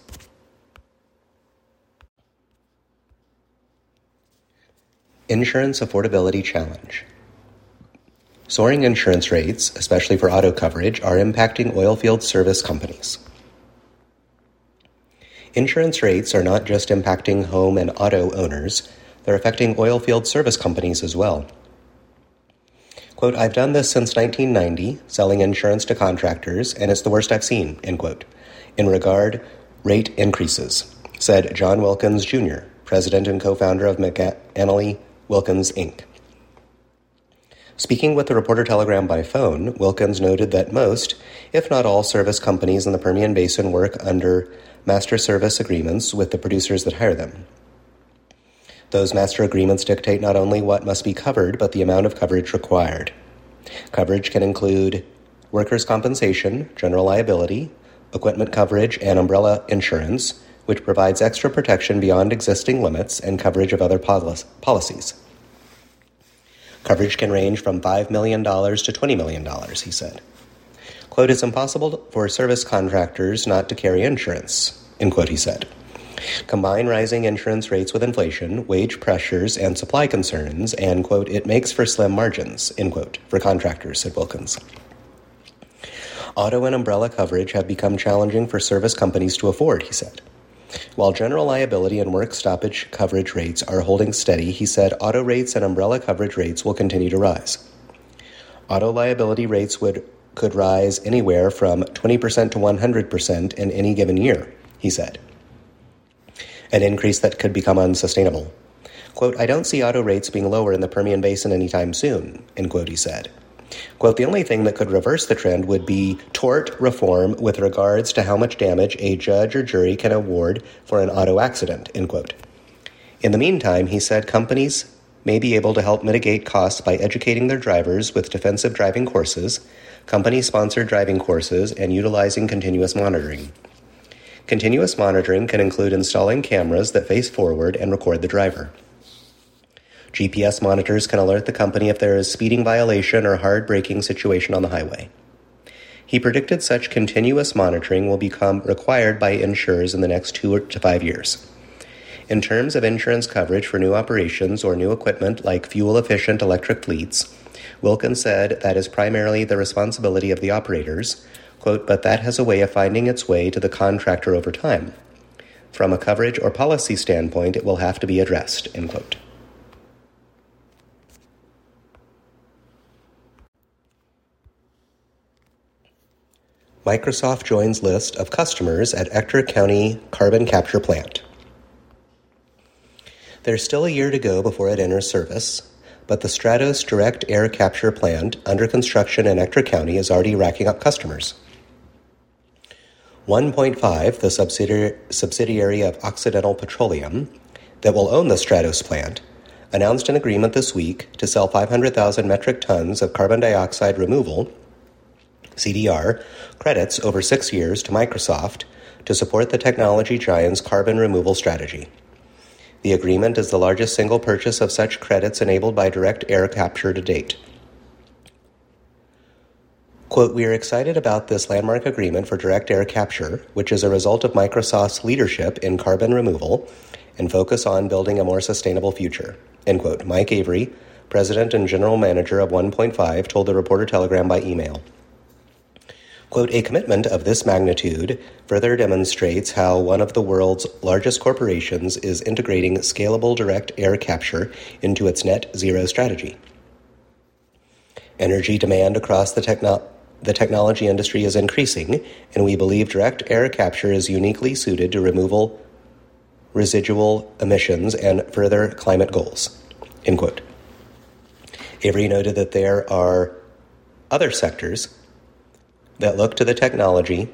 Insurance Affordability Challenge. Soaring insurance rates, especially for auto coverage, are impacting oilfield service companies. Insurance rates are not just impacting home and auto owners, they're affecting oil field service companies as well. Quote, I've done this since nineteen ninety, selling insurance to contractors, and it's the worst I've seen, end quote. In regard, rate increases, said John Wilkins, Junior, president and co-founder of McAnally Wilkins, Incorporated. Speaking with the Reporter Telegram by phone, Wilkins noted that most, if not all, service companies in the Permian Basin work under master service agreements with the producers that hire them. Those master agreements dictate not only what must be covered, but the amount of coverage required. Coverage can include workers' compensation, general liability, equipment coverage, and umbrella insurance, which provides extra protection beyond existing limits and coverage of other policies. Coverage can range from five million dollars to twenty million dollars, he said. Quote, it's impossible for service contractors not to carry insurance, end quote, he said. Combine rising insurance rates with inflation, wage pressures, and supply concerns, and, quote, it makes for slim margins, end quote, for contractors, said Wilkins. Auto and umbrella coverage have become challenging for service companies to afford, he said. While general liability and work stoppage coverage rates are holding steady, he said auto rates and umbrella coverage rates will continue to rise. Auto liability rates would could rise anywhere from twenty percent to one hundred percent in any given year, he said. An increase that could become unsustainable. Quote, I don't see auto rates being lower in the Permian Basin anytime soon, end quote, he said. Quote, the only thing that could reverse the trend would be tort reform with regards to how much damage a judge or jury can award for an auto accident, end quote. In the meantime, he said companies may be able to help mitigate costs by educating their drivers with defensive driving courses, company-sponsored driving courses, and utilizing continuous monitoring. Continuous monitoring can include installing cameras that face forward and record the driver. G P S monitors can alert the company if there is speeding violation or hard braking situation on the highway. He predicted such continuous monitoring will become required by insurers in the next two to five years. In terms of insurance coverage for new operations or new equipment like fuel-efficient electric fleets, Wilkins said that is primarily the responsibility of the operators, quote, but that has a way of finding its way to the contractor over time. From a coverage or policy standpoint, it will have to be addressed, end quote. Microsoft joins list of customers at Ector County Carbon Capture Plant. There's still a year to go before it enters service, but the Stratos Direct Air Capture Plant under construction in Ector County is already racking up customers. one point five, the subsidiary, subsidiary of Occidental Petroleum, that will own the Stratos plant, announced an agreement this week to sell five hundred thousand metric tons of carbon dioxide removal, C D R, credits over six years to Microsoft to support the technology giant's carbon removal strategy. The agreement is the largest single purchase of such credits enabled by direct air capture to date. Quote, we are excited about this landmark agreement for direct air capture, which is a result of Microsoft's leadership in carbon removal and focus on building a more sustainable future, end quote. Mike Avery, president and general manager of one point five, told the Reporter Telegram by email. Quote, a commitment of this magnitude further demonstrates how one of the world's largest corporations is integrating scalable direct air capture into its net zero strategy. Energy demand across the, techno- the technology industry is increasing, and we believe direct air capture is uniquely suited to removal residual emissions and further climate goals, end quote. Avery noted that there are other sectors that look to the technology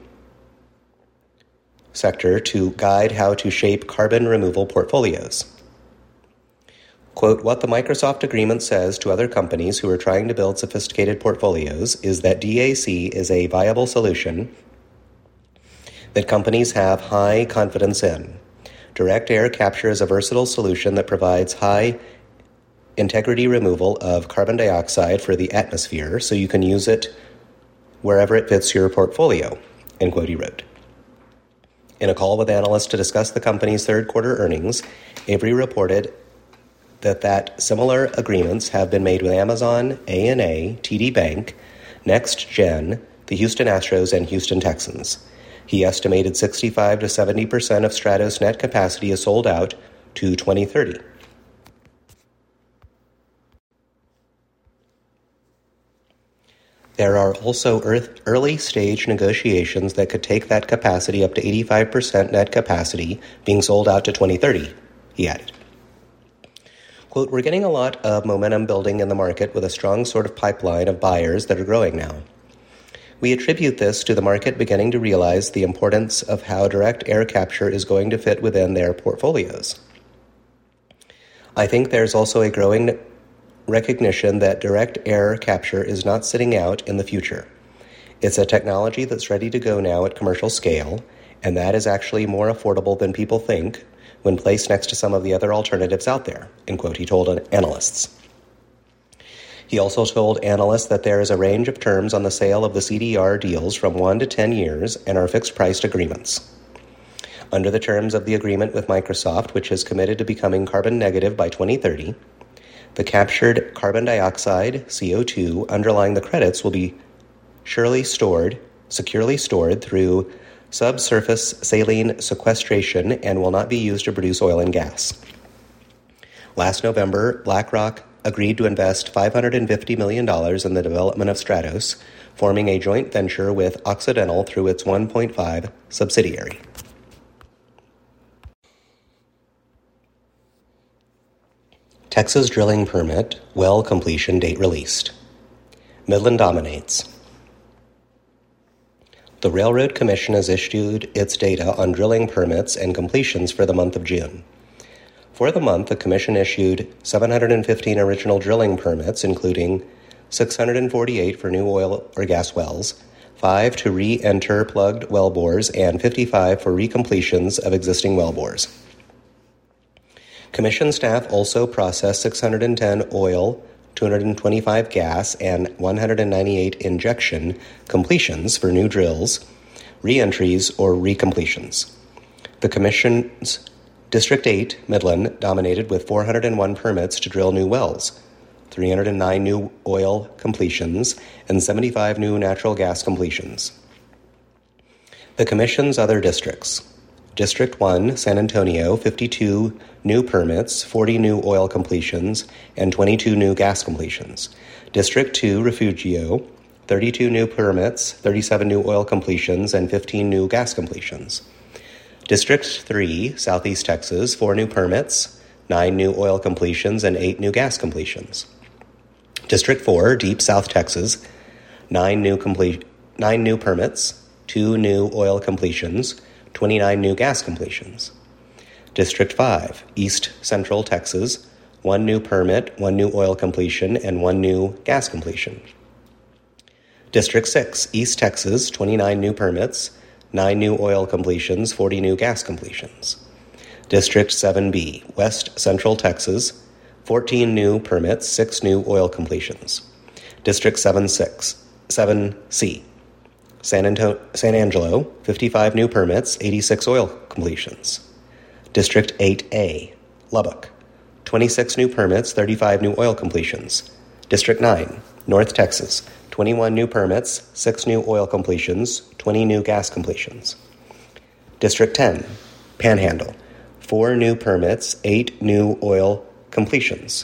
sector to guide how to shape carbon removal portfolios. Quote, what the Microsoft agreement says to other companies who are trying to build sophisticated portfolios is that D A C is a viable solution that companies have high confidence in. Direct air capture is a versatile solution that provides high integrity removal of carbon dioxide for the atmosphere, so you can use it wherever it fits your portfolio, end quote, he wrote. In a call with analysts to discuss the company's third quarter earnings, Avery reported that, that similar agreements have been made with Amazon, A and A, T D Bank, NextGen, the Houston Astros, and Houston Texans. He estimated sixty-five to seventy percent of Stratos net capacity is sold out to twenty thirty. There are also early-stage negotiations that could take that capacity up to eighty-five percent net capacity being sold out to twenty thirty, he added. Quote, we're getting a lot of momentum building in the market with a strong sort of pipeline of buyers that are growing now. We attribute this to the market beginning to realize the importance of how direct air capture is going to fit within their portfolios. I think there's also a growing recognition that direct air capture is not sitting out in the future. It's a technology that's ready to go now at commercial scale, and that is actually more affordable than people think when placed next to some of the other alternatives out there, end quote, he told analysts. He also told analysts that there is a range of terms on the sale of the C D R deals from one to ten years and are fixed-priced agreements. Under the terms of the agreement with Microsoft, which is committed to becoming carbon negative by twenty thirty, the captured carbon dioxide, C O two, underlying the credits will be surely stored, securely stored through subsurface saline sequestration and will not be used to produce oil and gas. Last November, BlackRock agreed to invest five hundred fifty million dollars in the development of Stratos, forming a joint venture with Occidental through its one point five subsidiary. Texas drilling permit, well completion date released. Midland dominates. The Railroad Commission has issued its data on drilling permits and completions for the month of June. For the month, the Commission issued seven hundred fifteen original drilling permits, including six hundred forty-eight for new oil or gas wells, five to re-enter plugged wellbores, and fifty-five for recompletions of existing wellbores. Commission staff also processed six hundred ten oil, two hundred twenty-five gas, and one hundred ninety-eight injection completions for new drills, re-entries, or recompletions. The Commission's District eight, Midland, dominated with four hundred one permits to drill new wells, three hundred nine new oil completions, and seventy-five new natural gas completions. The Commission's other districts. District one, San Antonio, fifty-two new permits, forty new oil completions, and twenty-two new gas completions. District two, Refugio, thirty-two new permits, thirty-seven new oil completions, and fifteen new gas completions. District three, Southeast Texas, four new permits, nine new oil completions, and eight new gas completions. District four, Deep South Texas, nine new complete, nine new permits, two new oil completions, twenty-nine new gas completions. District five, East Central Texas, one new permit, one new oil completion, and one new gas completion. District six, East Texas, twenty-nine new permits, nine new oil completions, forty new gas completions. District seven B, West Central Texas, fourteen new permits, six new oil completions. District seven C, San, Anto- San Angelo, fifty-five new permits, eighty-six oil completions. District eight A, Lubbock, twenty-six new permits, thirty-five new oil completions. District nine, North Texas, twenty-one new permits, six new oil completions, twenty new gas completions. District ten, Panhandle, four new permits, eight new oil completions.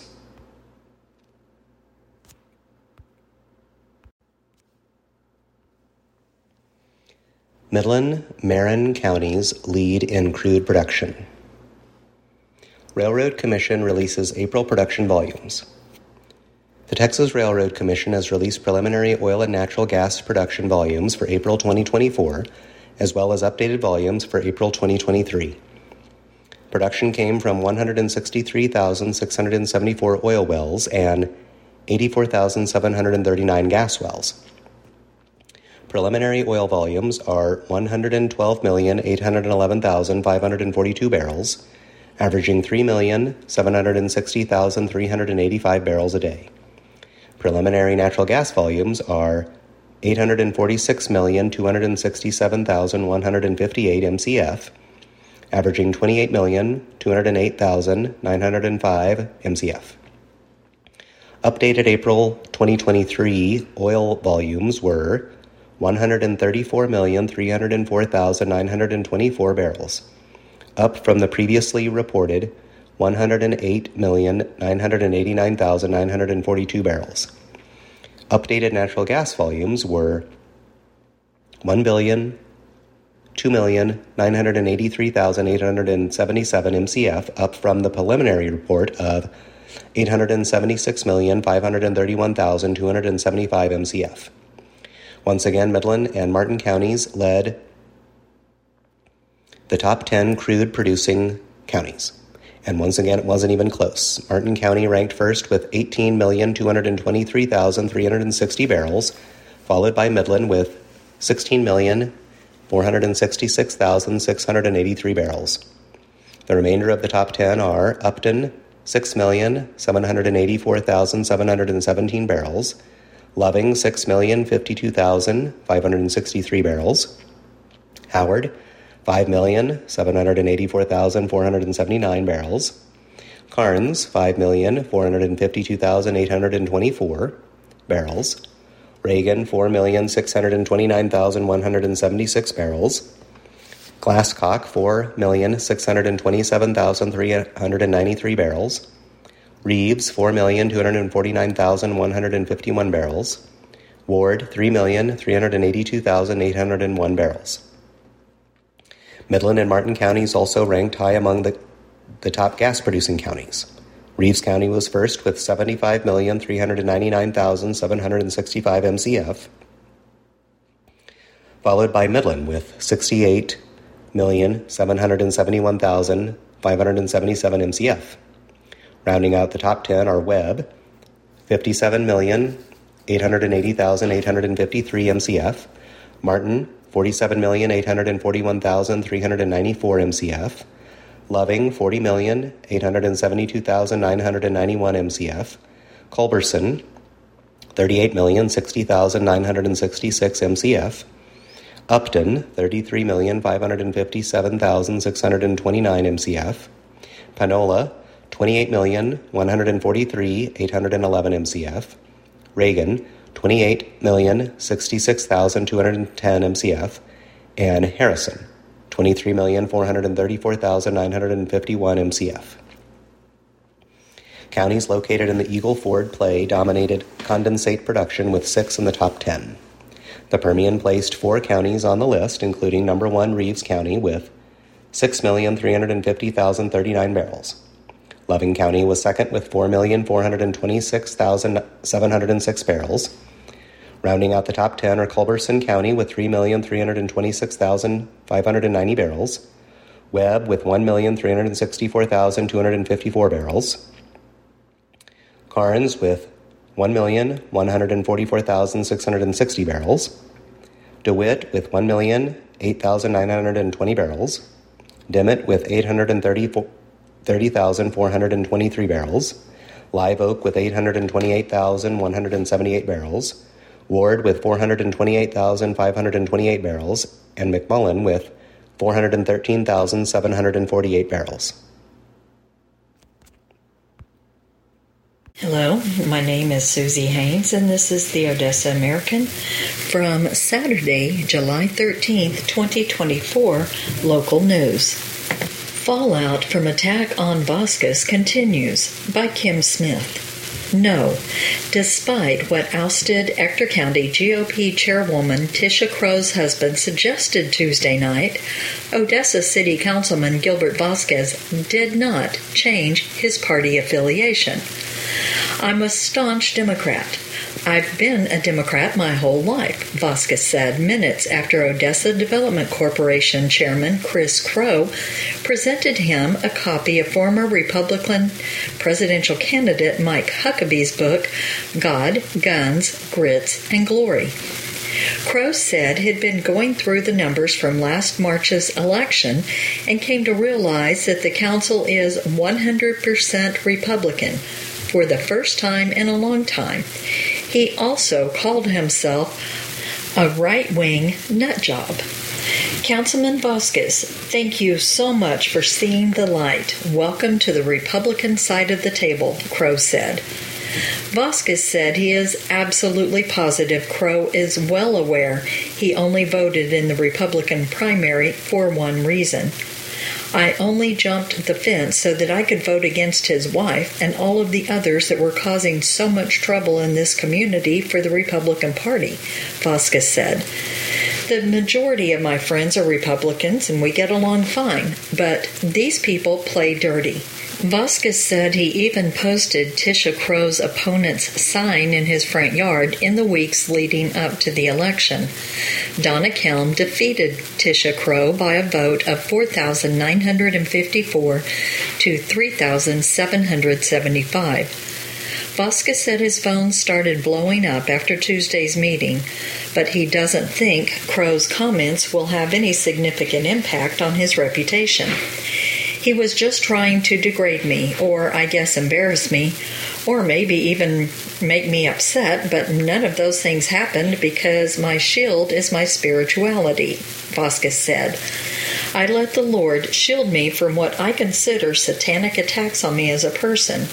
Midland, Marin counties lead in crude production. Railroad Commission releases April production volumes. The Texas Railroad Commission has released preliminary oil and natural gas production volumes for April twenty twenty-four, as well as updated volumes for April twenty twenty-three. Production came from one hundred sixty-three thousand six hundred seventy-four oil wells and eighty-four thousand seven hundred thirty-nine gas wells. Preliminary oil volumes are one hundred twelve million eight hundred eleven thousand five hundred forty-two barrels, averaging three million seven hundred sixty thousand three hundred eighty-five barrels a day. Preliminary natural gas volumes are eight hundred forty-six million two hundred sixty-seven thousand one hundred fifty-eight M C F, averaging twenty-eight million two hundred eight thousand nine hundred five M C F. Updated April twenty twenty-three oil volumes were one hundred thirty-four million, three hundred four thousand, nine hundred twenty-four barrels, up from the previously reported one hundred eight million, nine hundred eighty-nine thousand, nine hundred forty-two barrels. Updated natural gas volumes were one billion, two million, nine hundred eighty-three thousand, eight hundred seventy-seven M C F, up from the preliminary report of eight hundred seventy-six million, five hundred thirty-one thousand, two hundred seventy-five M C F. Once again, Midland and Martin counties led the top ten crude-producing counties. And once again, it wasn't even close. Martin County ranked first with eighteen million, two hundred twenty-three thousand, three hundred sixty barrels, followed by Midland with sixteen million, four hundred sixty-six thousand, six hundred eighty-three barrels. The remainder of the top ten are Upton, six million, seven hundred eighty-four thousand, seven hundred seventeen barrels, Loving, six million, fifty-two thousand, five hundred sixty-three barrels, Howard, five million, seven hundred eighty-four thousand, four hundred seventy-nine barrels, Karnes, five million, four hundred fifty-two thousand, eight hundred twenty-four barrels, Reagan, four million, six hundred twenty-nine thousand, one hundred seventy-six barrels, Glasscock, four million, six hundred twenty-seven thousand, three hundred ninety-three barrels, Reeves, four million, two hundred forty-nine thousand, one hundred fifty-one barrels, Ward, three million, three hundred eighty-two thousand, eight hundred one barrels. Midland and Martin counties also ranked high among the, the top gas-producing counties. Reeves County was first with seventy-five million, three hundred ninety-nine thousand, seven hundred sixty-five M C F, followed by Midland with sixty-eight million, seven hundred seventy-one thousand, five hundred seventy-seven M C F. Rounding out the top ten are Webb, fifty-seven million, eight hundred eighty thousand, eight hundred fifty-three M C F, Martin, forty-seven million, eight hundred forty-one thousand, three hundred ninety-four M C F, Loving, forty million, eight hundred seventy-two thousand, nine hundred ninety-one M C F, Culberson, thirty-eight million, sixty thousand, nine hundred sixty-six M C F, Upton, thirty-three million, five hundred fifty-seven thousand, six hundred twenty-nine M C F, Panola, twenty-eight million, one hundred forty-three thousand, eight hundred eleven M C F, Reagan, twenty-eight million, sixty-six thousand, two hundred ten M C F, and Harrison, twenty-three million, four hundred thirty-four thousand, nine hundred fifty-one M C F. Counties located in the Eagle Ford Play dominated condensate production with six in the top ten. The Permian placed four counties on the list, including number one Reeves County with six million, three hundred fifty thousand, thirty-nine barrels. Loving County was second with four million, four hundred twenty-six thousand, seven hundred six barrels. Rounding out the top ten are Culberson County with three million, three hundred twenty-six thousand, five hundred ninety barrels, Webb with one million, three hundred sixty-four thousand, two hundred fifty-four barrels, Karnes with one million, one hundred forty-four thousand, six hundred sixty barrels, DeWitt with one million, eight thousand, nine hundred twenty barrels, Dimmitt with eight hundred thirty thousand, four hundred twenty-three barrels, Live Oak with eight hundred twenty-eight thousand, one hundred seventy-eight barrels, Ward with four hundred twenty-eight thousand, five hundred twenty-eight barrels, and McMullen with four hundred thirteen thousand, seven hundred forty-eight barrels. Hello, my name is Susie Haynes, and this is the Odessa American from Saturday, July thirteenth, twenty twenty-four, local news. Fallout from attack on Vasquez continues, by Kim Smith. No, despite what ousted Ector County G O P chairwoman Tisha Crow's husband suggested Tuesday night, Odessa City Councilman Gilbert Vasquez did not change his party affiliation. I'm a staunch Democrat. I've been a Democrat my whole life, Vasquez said minutes after Odessa Development Corporation Chairman Chris Crow presented him a copy of former Republican presidential candidate Mike Huckabee's book, God, Guns, Grits, and Glory. Crow said he'd been going through the numbers from last March's election and came to realize that the council is one hundred percent Republican for the first time in a long time. He also called himself a right-wing nutjob. Councilman Vasquez, thank you so much for seeing the light. Welcome to the Republican side of the table, Crow said. Vasquez said he is absolutely positive Crow is well aware he only voted in the Republican primary for one reason. I only jumped the fence so that I could vote against his wife and all of the others that were causing so much trouble in this community for the Republican Party, Vasquez said. The majority of my friends are Republicans and we get along fine, but these people play dirty. Vasquez said he even posted Tisha Crow's opponent's sign in his front yard in the weeks leading up to the election. Donna Kelm defeated Tisha Crow by a vote of four thousand nine hundred fifty-four to three thousand seven hundred seventy-five. Vasquez said his phone started blowing up after Tuesday's meeting, but he doesn't think Crow's comments will have any significant impact on his reputation. He was just trying to degrade me, or I guess embarrass me, or maybe even make me upset, but none of those things happened because my shield is my spirituality, Vasquez said. I let the Lord shield me from what I consider satanic attacks on me as a person.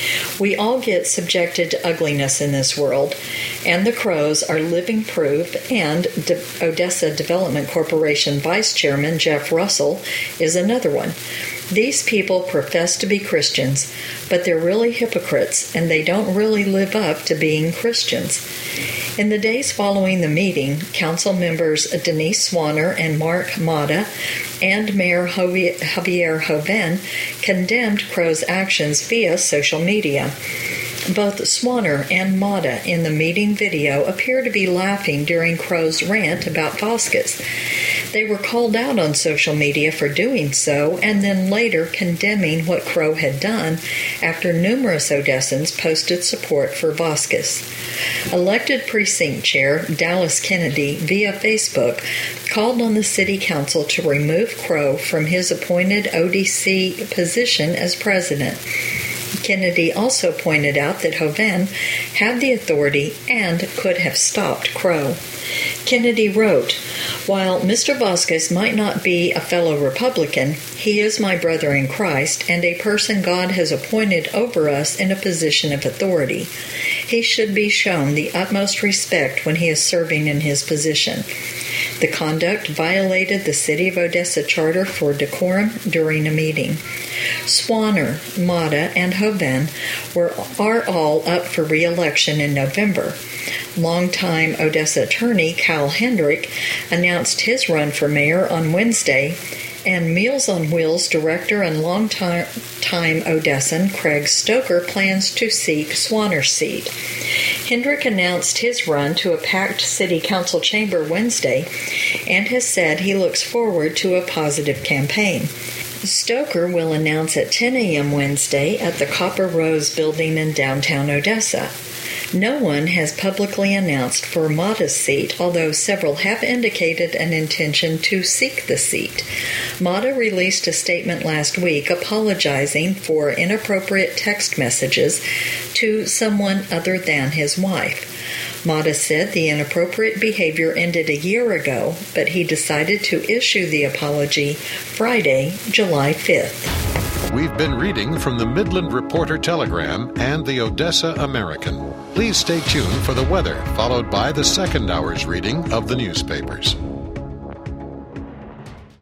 We all get subjected to ugliness in this world, and the Crows are living proof, and De- Odessa Development Corporation Vice Chairman Jeff Russell is another one. These people profess to be Christians, but they're really hypocrites, and they don't really live up to being Christians. In the days following the meeting, council members Denise Swanner and Mark Mata and Mayor Javier Joven condemned Crow's actions via social media. Both Swanner and Mata in the meeting video appear to be laughing during Crow's rant about Vasquez. They were called out on social media for doing so and then later condemning what Crow had done after numerous Odessans posted support for Vasquez. Elected precinct chair Dallas Kennedy via Facebook called on the city council to remove Crow from his appointed O D C position as president. Kennedy also pointed out that Joven had the authority and could have stopped Crow. Kennedy wrote, "While Mister Vasquez might not be a fellow Republican, he is my brother in Christ and a person God has appointed over us in a position of authority. He should be shown the utmost respect when he is serving in his position. The conduct violated the City of Odessa Charter for decorum during a meeting." Swanner, Mata, and Joven were are all up for re-election in November. Longtime Odessa attorney Kyle Hendrick announced his run for mayor on Wednesday, and Meals on Wheels director and longtime time Odessan Craig Stoker plans to seek Swanner's seat. Hendrick announced his run to a packed city council chamber Wednesday and has said he looks forward to a positive campaign. Stoker will announce at ten a.m. Wednesday at the Copper Rose building in downtown Odessa. No one has publicly announced for Mata's seat, although several have indicated an intention to seek the seat. Mata released a statement last week apologizing for inappropriate text messages to someone other than his wife. Mata said the inappropriate behavior ended a year ago, but he decided to issue the apology Friday, July fifth. We've been reading from the Midland Reporter Telegram and the Odessa American. Please stay tuned for the weather, followed by the second hour's reading of the newspapers.